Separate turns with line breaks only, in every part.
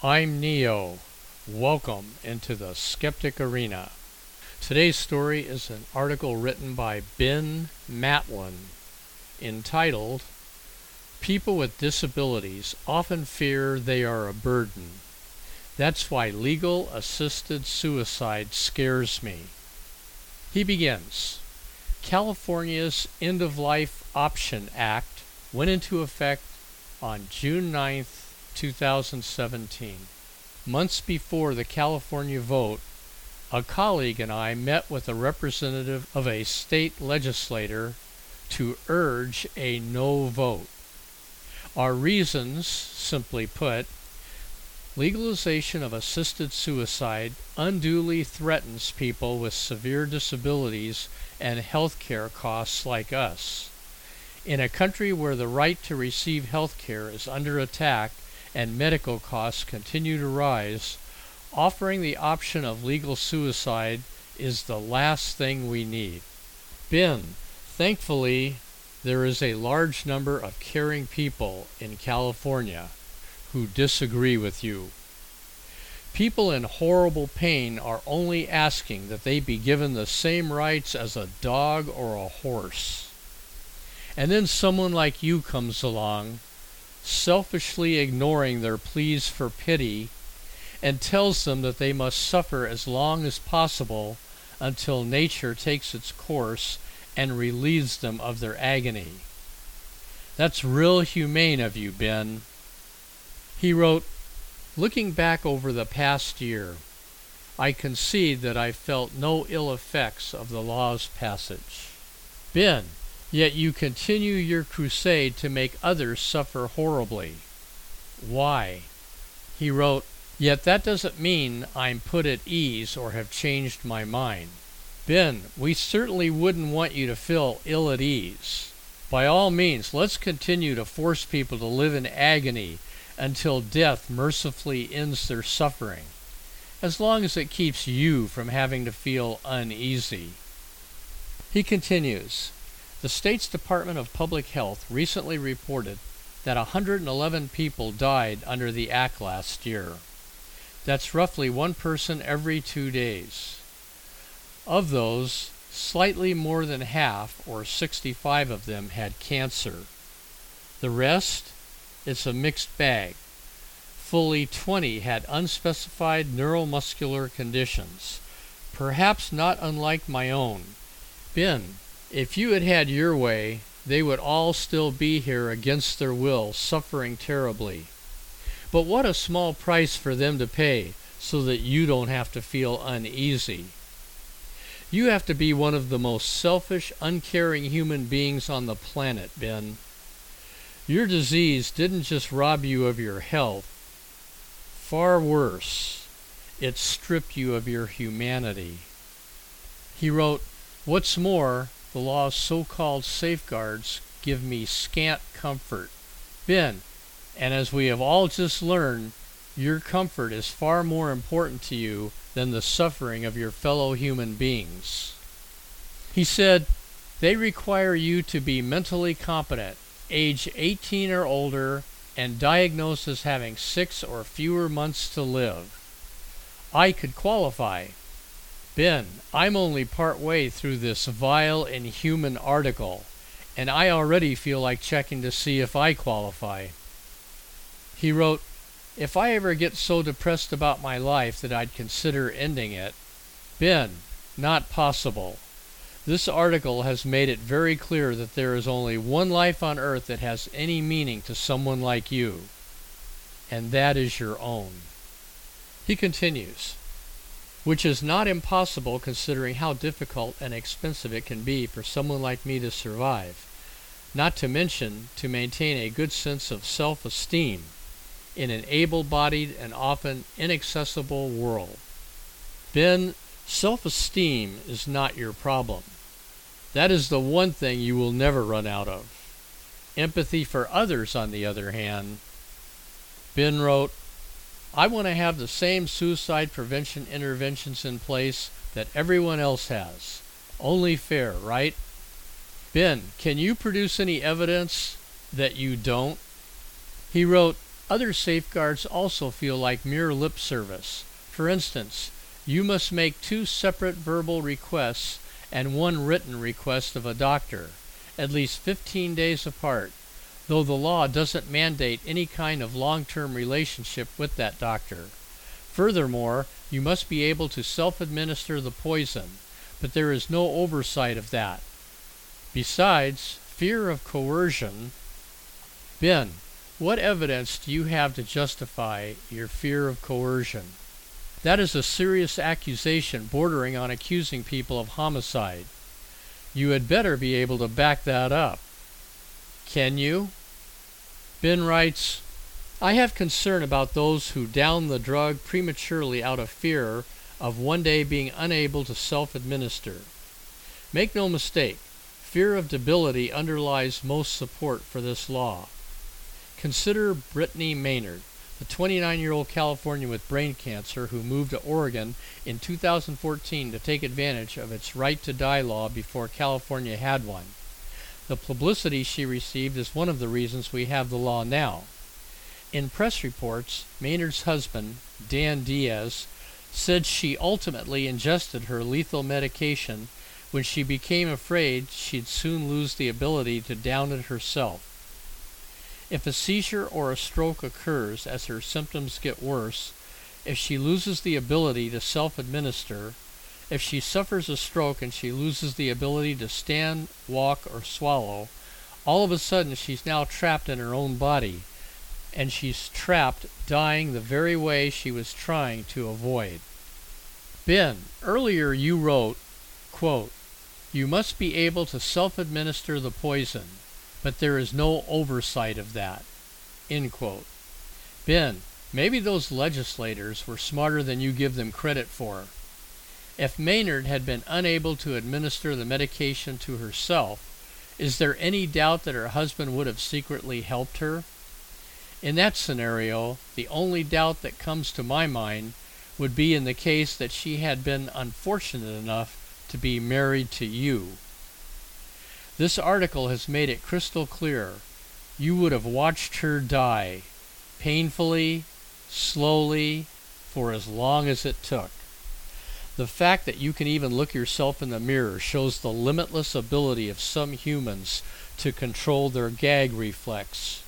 I'm Neo. Welcome into the Skeptic Arena. Today's story is an article written by Ben Matlin entitled, People with Disabilities Often Fear They Are a Burden. That's why legal assisted suicide scares me. He begins. California's End-of-Life Option Act went into effect on June 9th, 2017. Months before the California vote, a colleague and I met with a representative of a state legislator to urge a no vote. Our reasons, simply put, legalization of assisted suicide unduly threatens people with severe disabilities and health care costs like us. In a country where the right to receive health care is under attack and medical costs continue to rise, offering the option of legal suicide is the last thing we need. Ben, thankfully, there is a large number of caring people in California who disagree with you. People in horrible pain are only asking that they be given the same rights as a dog or a horse. And then someone like you comes along, selfishly ignoring their pleas for pity, and tells them that they must suffer as long as possible until nature takes its course and relieves them of their agony. That's real humane of you, Ben. He wrote, looking back over the past year, I concede that I felt no ill effects of the law's passage. Ben, yet you continue your crusade to make others suffer horribly. Why? He wrote, yet that doesn't mean I'm put at ease or have changed my mind. Ben, we certainly wouldn't want you to feel ill at ease. By all means, let's continue to force people to live in agony until death mercifully ends their suffering, as long as it keeps you from having to feel uneasy. He continues, the state's Department of Public Health recently reported that 111 people died under the act last year. That's roughly one person every 2 days. Of those, slightly more than half, or 65 of them, had cancer. The rest? It's a mixed bag. Fully 20 had unspecified neuromuscular conditions, perhaps not unlike my own. Ben, if you had had your way, they would all still be here against their will, suffering terribly. But what a small price for them to pay so that you don't have to feel uneasy. You have to be one of the most selfish, uncaring human beings on the planet, Ben. Your disease didn't just rob you of your health. Far worse, it stripped you of your humanity. He wrote, what's more, the law's so-called safeguards give me scant comfort. Ben, and as we have all just learned, your comfort is far more important to you than the suffering of your fellow human beings. He said, they require you to be mentally competent, age 18 or older, and diagnosed as having 6 or fewer months to live. I could qualify. Ben, I'm only part way through this vile, inhuman article, and I already feel like checking to see if I qualify. He wrote, if I ever get so depressed about my life that I'd consider ending it, Ben, not possible. This article has made it very clear that there is only one life on earth that has any meaning to someone like you, and that is your own. He continues, which is not impossible considering how difficult and expensive it can be for someone like me to survive, not to mention to maintain a good sense of self-esteem in an able-bodied and often inaccessible world. Ben, self-esteem is not your problem. That is the one thing you will never run out of. Empathy for others, on the other hand. Ben wrote, I want to have the same suicide prevention interventions in place that everyone else has. Only fair, right? Ben, can you produce any evidence that you don't? He wrote, Other safeguards also feel like mere lip service. For instance, you must make 2 separate verbal requests and 1 written request of a doctor, at least 15 days apart, though the law doesn't mandate any kind of long-term relationship with that doctor. Furthermore, you must be able to self-administer the poison, but there is no oversight of that. Besides, fear of coercion. Ben, what evidence do you have to justify your fear of coercion? That is a serious accusation bordering on accusing people of homicide. You had better be able to back that up. Can you? Ben writes, I have concern about those who down the drug prematurely out of fear of one day being unable to self-administer. Make no mistake, fear of debility underlies most support for this law. Consider Brittany Maynard, the 29-year-old Californian with brain cancer who moved to Oregon in 2014 to take advantage of its right to die law before California had one. The publicity she received is one of the reasons we have the law now. In press reports, Maynard's husband, Dan Diaz, said she ultimately ingested her lethal medication when she became afraid she'd soon lose the ability to down it herself. If a seizure or a stroke occurs as her symptoms get worse, if she loses the ability to self-administer, if she suffers a stroke and she loses the ability to stand, walk, or swallow, all of a sudden she's now trapped in her own body, and she's trapped dying the very way she was trying to avoid. Ben, earlier you wrote, quote, you must be able to self-administer the poison, but there is no oversight of that, end quote. Ben, maybe those legislators were smarter than you give them credit for. If Maynard had been unable to administer the medication to herself, is there any doubt that her husband would have secretly helped her? In that scenario, the only doubt that comes to my mind would be in the case that she had been unfortunate enough to be married to you. This article has made it crystal clear. You would have watched her die, painfully, slowly, for as long as it took. The fact that you can even look yourself in the mirror shows the limitless ability of some humans to control their gag reflex.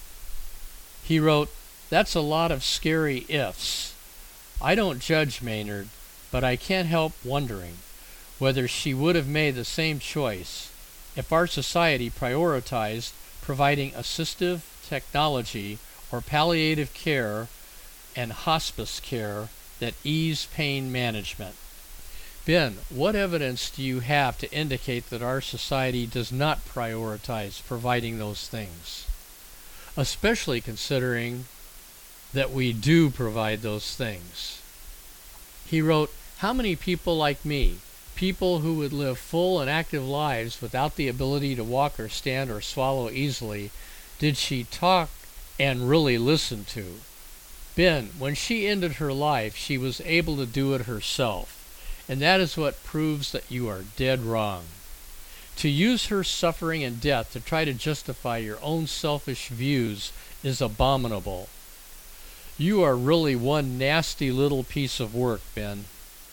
He wrote, that's a lot of scary ifs. I don't judge Maynard, but I can't help wondering whether she would have made the same choice if our society prioritized providing assistive technology or palliative care and hospice care that ease pain management. Ben, what evidence do you have to indicate that our society does not prioritize providing those things? Especially considering that we do provide those things. He wrote, how many people like me, people who would live full and active lives without the ability to walk or stand or swallow easily, did she talk and really listen to? Ben, when she ended her life, she was able to do it herself, and that is what proves that you are dead wrong. To use her suffering and death to try to justify your own selfish views is abominable. You are really one nasty little piece of work, Ben.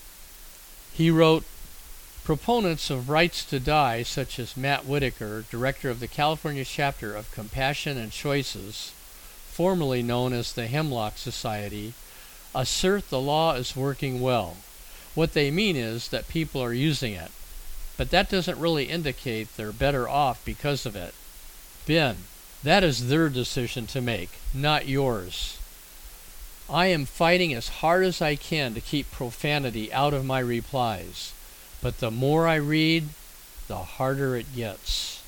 He wrote, proponents of rights to die, such as Matt Whitaker, director of the California chapter of Compassion and Choices, formerly known as the Hemlock Society, assert the law is working well. What they mean is that people are using it, but that doesn't really indicate they're better off because of it. Ben, that is their decision to make, not yours. I am fighting as hard as I can to keep profanity out of my replies, but the more I read, the harder it gets.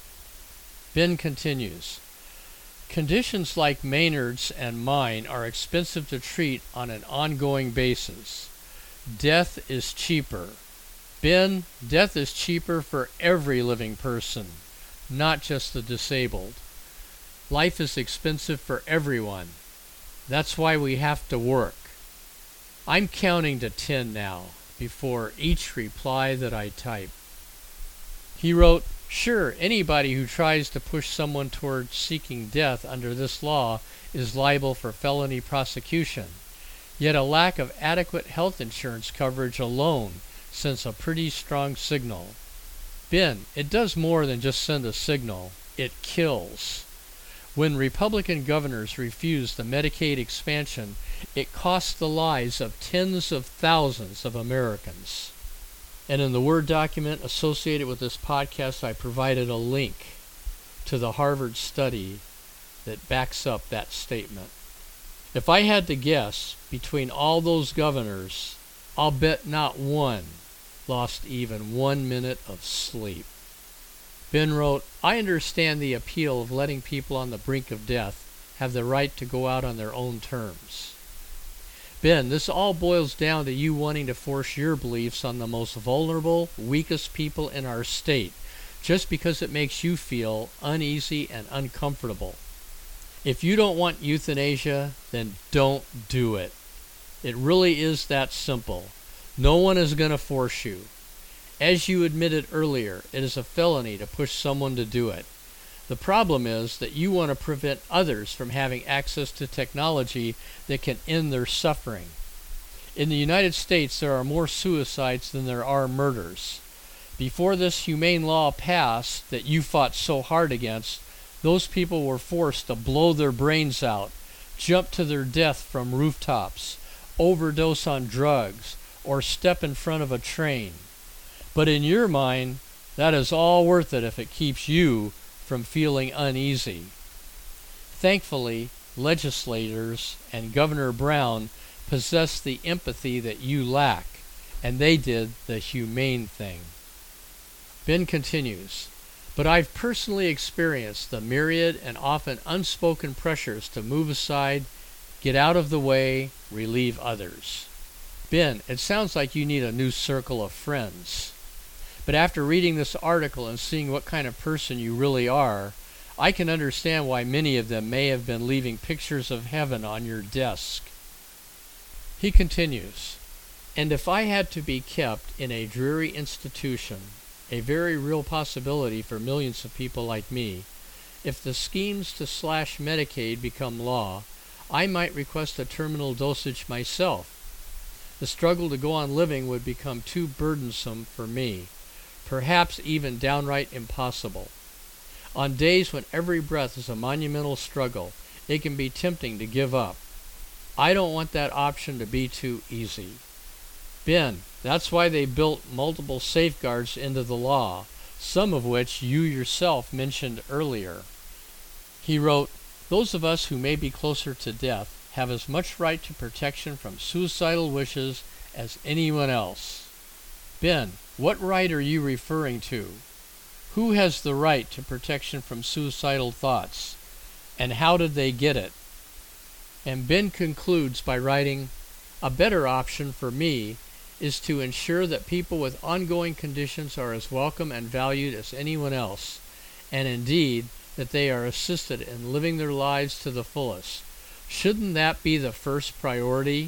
Ben continues, conditions like Maynard's and mine are expensive to treat on an ongoing basis. Death is cheaper. Ben, death is cheaper for every living person, not just the disabled. Life is expensive for everyone. That's why we have to work. I'm counting to 10 now, before each reply that I type. He wrote, Sure, anybody who tries to push someone toward seeking death under this law is liable for felony prosecution. Yet a lack of adequate health insurance coverage alone sends a pretty strong signal. Ben, it does more than just send a signal. It kills. When Republican governors refuse the Medicaid expansion, it costs the lives of tens of thousands of Americans. And in the Word document associated with this podcast, I provided a link to the Harvard study that backs up that statement. If I had to guess, between all those governors, I'll bet not one lost even 1 minute of sleep. Ben wrote, I understand the appeal of letting people on the brink of death have the right to go out on their own terms. Ben, this all boils down to you wanting to force your beliefs on the most vulnerable, weakest people in our state, just because it makes you feel uneasy and uncomfortable. If you don't want euthanasia, then don't do it. It really is that simple. No one is going to force you. As you admitted earlier, it is a felony to push someone to do it. The problem is that you want to prevent others from having access to technology that can end their suffering. In the United States, there are more suicides than there are murders. Before this humane law passed that you fought so hard against, those people were forced to blow their brains out, jump to their death from rooftops, overdose on drugs, or step in front of a train. But in your mind, that is all worth it if it keeps you from feeling uneasy. Thankfully, legislators and Governor Brown possess the empathy that you lack, and they did the humane thing. Ben continues, but I've personally experienced the myriad and often unspoken pressures to move aside, get out of the way, relieve others. Ben, it sounds like you need a new circle of friends. But after reading this article and seeing what kind of person you really are, I can understand why many of them may have been leaving pictures of heaven on your desk. He continues, and if I had to be kept in a dreary institution, a very real possibility for millions of people like me, if the schemes to slash Medicaid become law, I might request a terminal dosage myself. The struggle to go on living would become too burdensome for me. Perhaps even downright impossible. On days when every breath is a monumental struggle, it can be tempting to give up. I don't want that option to be too easy. Ben, that's why they built multiple safeguards into the law, some of which you yourself mentioned earlier. He wrote, those of us who may be closer to death have as much right to protection from suicidal wishes as anyone else. Ben, what right are you referring to? Who has the right to protection from suicidal thoughts? And how did they get it? And Ben concludes by writing, a better option for me is to ensure that people with ongoing conditions are as welcome and valued as anyone else, and indeed that they are assisted in living their lives to the fullest. Shouldn't that be the first priority?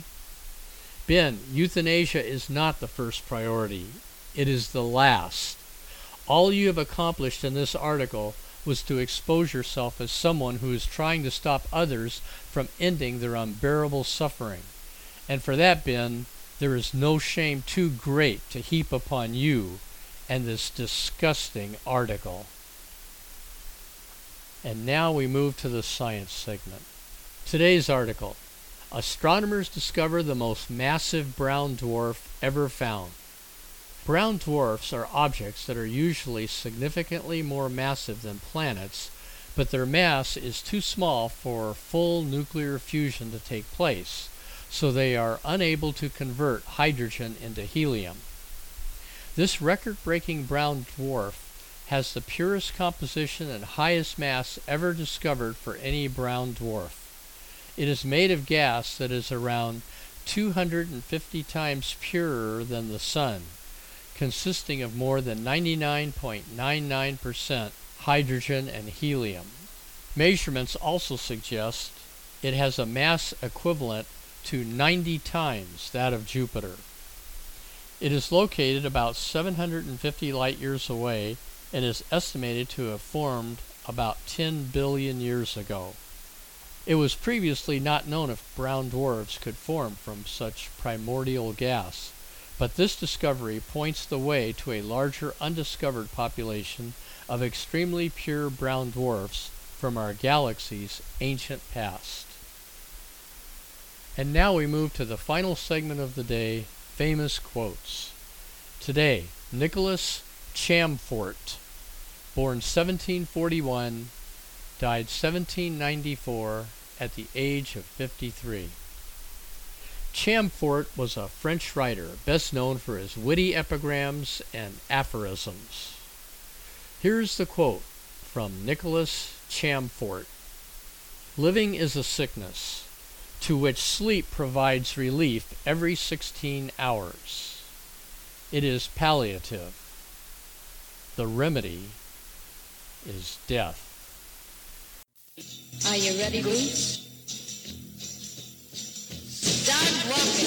Ben, euthanasia is not the first priority. It is the last. All you have accomplished in this article was to expose yourself as someone who is trying to stop others from ending their unbearable suffering. And for that, Ben, there is no shame too great to heap upon you and this disgusting article. And now we move to the science segment. Today's article, astronomers discover the most massive brown dwarf ever found. Brown dwarfs are objects that are usually significantly more massive than planets, but their mass is too small for full nuclear fusion to take place, so they are unable to convert hydrogen into helium. This record-breaking brown dwarf has the purest composition and highest mass ever discovered for any brown dwarf. It is made of gas that is around 250 times purer than the Sun, consisting of more than 99.99% hydrogen and helium. Measurements also suggest it has a mass equivalent to 90 times that of Jupiter. It is located about 750 light years away and is estimated to have formed about 10 billion years ago. It was previously not known if brown dwarfs could form from such primordial gas, but this discovery points the way to a larger undiscovered population of extremely pure brown dwarfs from our galaxy's ancient past. And now we move to the final segment of the day, famous quotes. Today, Nicholas Chamfort, born 1741, died 1794 at the age of 53. Chamfort was a French writer, best known for his witty epigrams and aphorisms. Here's the quote from Nicholas Chamfort. "Living is a sickness, to which sleep provides relief every 16 hours. It is palliative. The remedy is death."
Are you ready, Bruce? Start walking.